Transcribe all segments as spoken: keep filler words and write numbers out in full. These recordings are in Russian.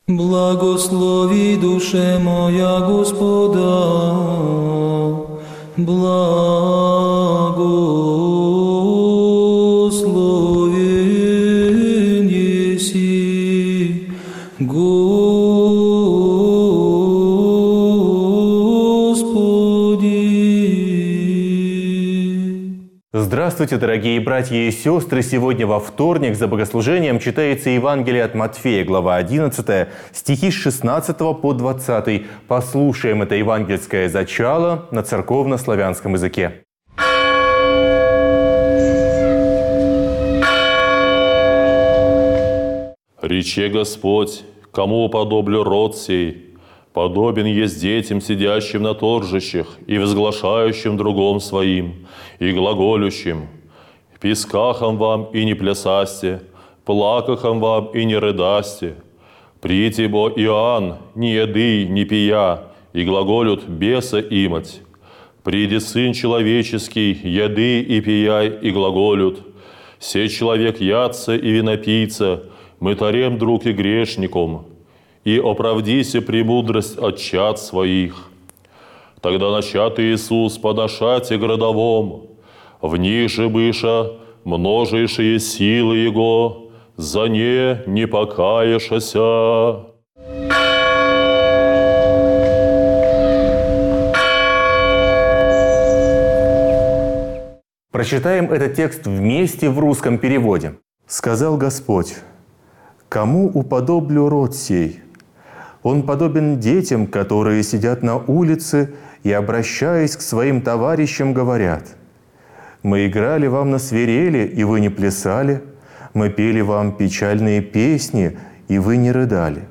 Благослови душе моя Господа, благословен еси, Господи. Здравствуйте, дорогие братья и сестры! Сегодня во вторник за богослужением читается Евангелие от Матфея, глава одиннадцатая, стихи с шестнадцатого по двадцатый. Послушаем это евангельское зачало на церковно-славянском языке. «Рече Господь, кому уподоблю род сей? Подобен есть детям, сидящим на торжищах и возглашающим другом своим, и глаголющим: пискахам вам и не плясасте, плакахам вам и не рыдасте. Прити бо Иоанн, не еды, не пия, и глаголют беса имать. Приди Сын Человеческий, еды и пияй, и глаголют: се человек ядца и винопийца, мытарем друг и грешником, и оправдися премудрость от чад своих. Тогда начат Иисус подошате градовом, в них же быша множейшие силы Его, за не не покаешася». Прочитаем этот текст вместе в русском переводе. «Сказал Господь: кому уподоблю род сей? Он подобен детям, которые сидят на улице и, обращаясь к своим товарищам, говорят: мы играли вам на свирели, и вы не плясали, мы пели вам печальные песни, и вы не рыдали.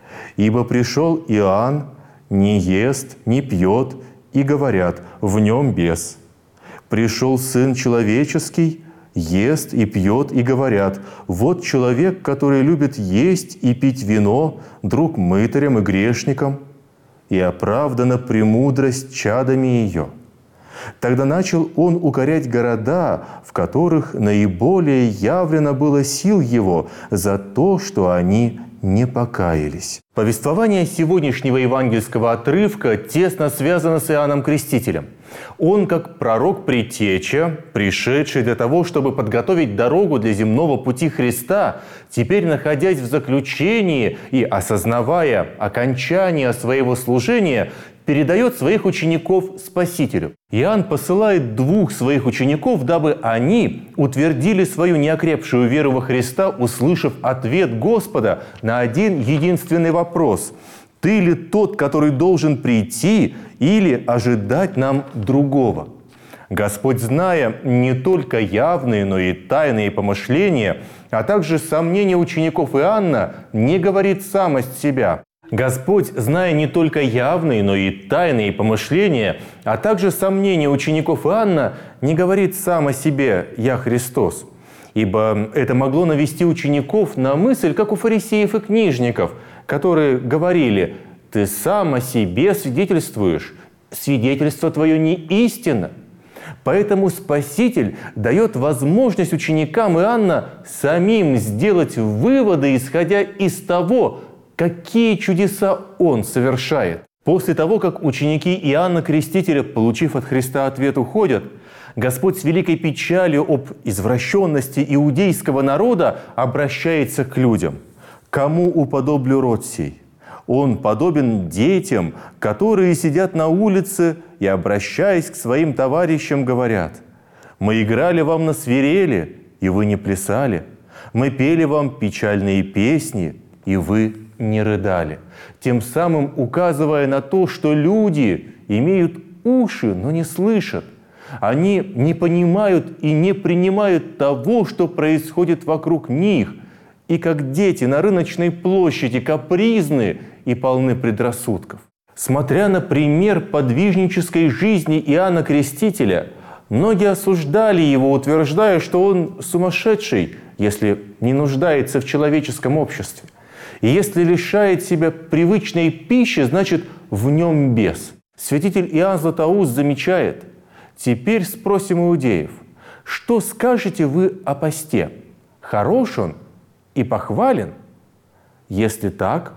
Ибо пришел Иоанн, не ест, не пьет, и говорят: в нем бес. Пришел Сын Человеческий, ест и пьет, и говорят: вот человек, который любит есть и пить вино, друг мытарям и грешникам, и оправдана премудрость чадами ее. Тогда начал он укорять города, в которых наиболее явлено было сил его за то, что они не покаялись». Повествование сегодняшнего евангельского отрывка тесно связано с Иоанном Крестителем. Он, как пророк-предтеча, пришедший для того, чтобы подготовить дорогу для земного пути Христа, теперь, находясь в заключении и осознавая окончание своего служения, передает своих учеников Спасителю. Иоанн посылает двух своих учеников, дабы они утвердили свою неокрепшую веру во Христа, услышав ответ Господа на один единственный вопрос: «Ты ли тот, который должен прийти, или ожидать нам другого?» Господь, зная не только явные, но и тайные помышления, а также сомнения учеников Иоанна, не говорит сам от себя. Господь, зная не только явные, но и тайные помышления, а также сомнения учеников Иоанна, не говорит сам о себе: «Я Христос». Ибо это могло навести учеников на мысль, как у фарисеев и книжников, которые говорили: «Ты сам о себе свидетельствуешь, свидетельство твое не истинно». Поэтому Спаситель дает возможность ученикам Иоанна самим сделать выводы, исходя из того, какие чудеса он совершает. После того, как ученики Иоанна Крестителя, получив от Христа ответ, уходят, Господь с великой печалью об извращенности иудейского народа обращается к людям: «Кому уподоблю род сей? Он подобен детям, которые сидят на улице и, обращаясь к своим товарищам, говорят: мы играли вам на свирели, и вы не плясали, мы пели вам печальные песни, и вы не рыдали», тем самым указывая на то, что люди имеют уши, но не слышат. Они не понимают и не принимают того, что происходит вокруг них, и как дети на рыночной площади капризны и полны предрассудков. Смотря на пример подвижнической жизни Иоанна Крестителя, многие осуждали его, утверждая, что он сумасшедший, если не нуждается в человеческом обществе. И если лишает себя привычной пищи, значит, в нем бес. Святитель Иоанн Златоуст замечает: «Теперь спросим иудеев, что скажете вы о посте? Хорош он и похвален? Если так,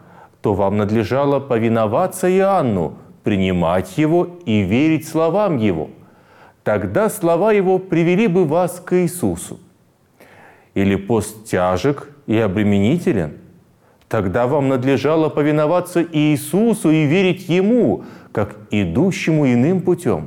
то вам надлежало повиноваться Иоанну, принимать его и верить словам его. Тогда слова его привели бы вас к Иисусу. Или пост тяжек и обременителен? Тогда вам надлежало повиноваться Иисусу и верить Ему, как идущему иным путем.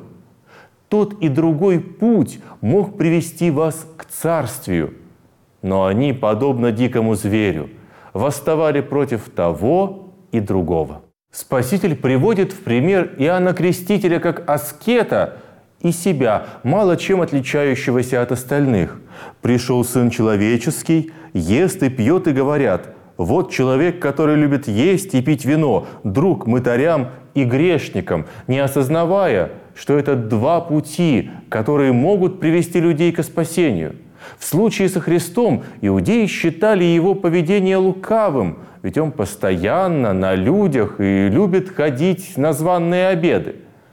Тот и другой путь мог привести вас к царствию, но они, подобно дикому зверю, восставали против того и другого. Спаситель приводит в пример Иоанна Крестителя как аскета и себя, мало чем отличающегося от остальных. «Пришел Сын Человеческий, ест и пьет, и говорят: вот человек, который любит есть и пить вино, друг мытарям и грешникам, не осознавая, что это два пути, которые могут привести людей к спасению». В случае со Христом иудеи считали его поведение лукавым, ведь он постоянно на людях и любит ходить на званые обеды.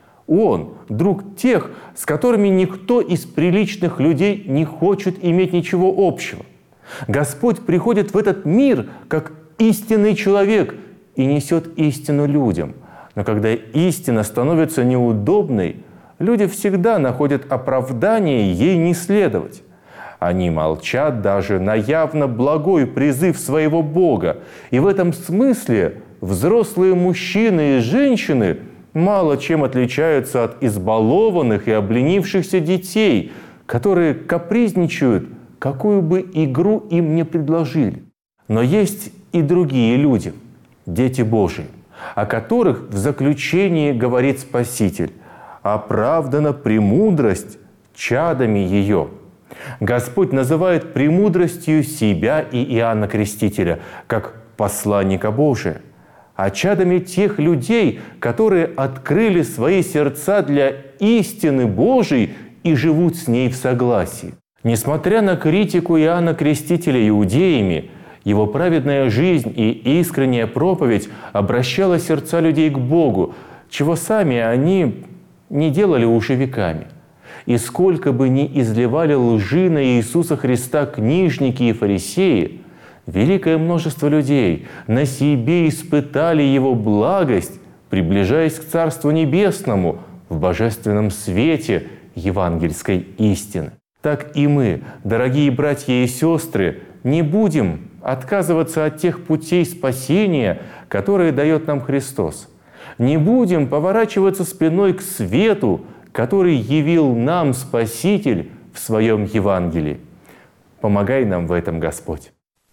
Он – друг тех, с которыми никто из приличных людей не хочет иметь ничего общего. Господь приходит в этот мир как истинный человек и несет истину людям. Но когда истина становится неудобной, люди всегда находят оправдание ей не следовать. Они молчат даже на явно благой призыв своего Бога. И в этом смысле взрослые мужчины и женщины мало чем отличаются от избалованных и обленившихся детей, которые капризничают, какую бы игру им не предложили. Но есть и другие люди, дети Божии, о которых в заключении говорит Спаситель: «Оправдана премудрость чадами ее». Господь называет премудростью себя и Иоанна Крестителя, как посланника Божия, а чадами тех людей, которые открыли свои сердца для истины Божией и живут с ней в согласии. Несмотря на критику Иоанна Крестителя иудеями, его праведная жизнь и искренняя проповедь обращала сердца людей к Богу, чего сами они не делали уже веками. И сколько бы ни изливали лжи на Иисуса Христа книжники и фарисеи, великое множество людей на себе испытали Его благость, приближаясь к Царству Небесному в божественном свете евангельской истины. Так и мы, дорогие братья и сестры, не будем отказываться от тех путей спасения, которые дает нам Христос. Не будем поворачиваться спиной к свету, который явил нам Спаситель в Своем Евангелии. Помогай нам в этом, Господь.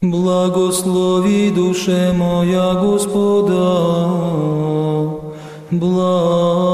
Благослови душе моя Господа, благослови.